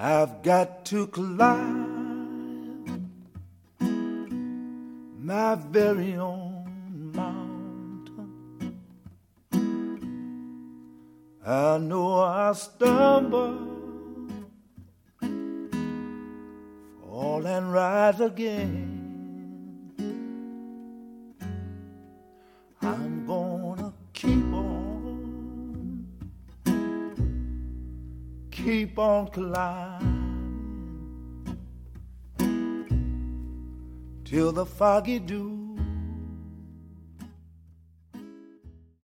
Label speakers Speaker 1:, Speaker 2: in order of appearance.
Speaker 1: I've got to climb my very own mountain. I know I stumble, fall and rise again. I'm gonna keep on climbing till the foggy dew